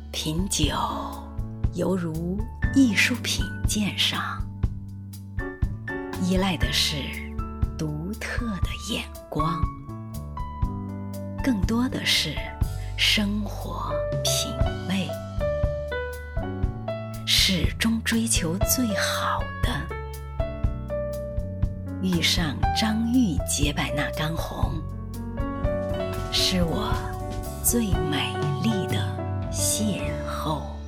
品酒犹如艺术品鉴赏，依赖的是独特的眼光，更多的是生活品味，始终追求最好的。遇上张玉洁白那干红，是我最美丽的邂逅。